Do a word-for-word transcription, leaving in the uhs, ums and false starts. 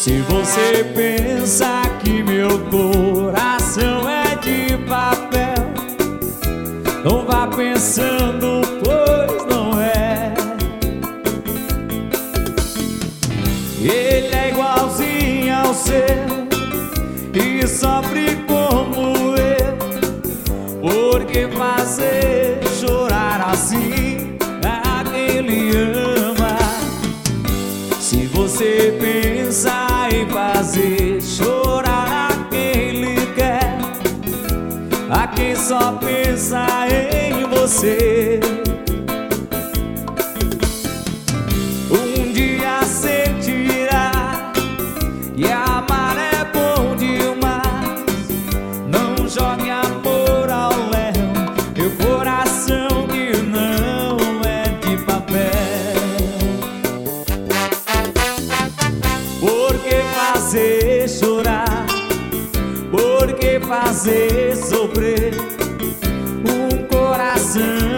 Se você pensa que meu coração é de papel, não vá pensando, pois não é. Ele é igualzinho ao seu e sofre como eu. Por que fazer chorar assim a quem lhe ama? Se você pensa em fazer chorar a quem lhe quer, a quem só pensa em você, um dia sentirá que amar é bom demais. Não jogue amor ao léu, meu coração que não é de papel. Por que fazer chorar? Por que fazer sofrer um coração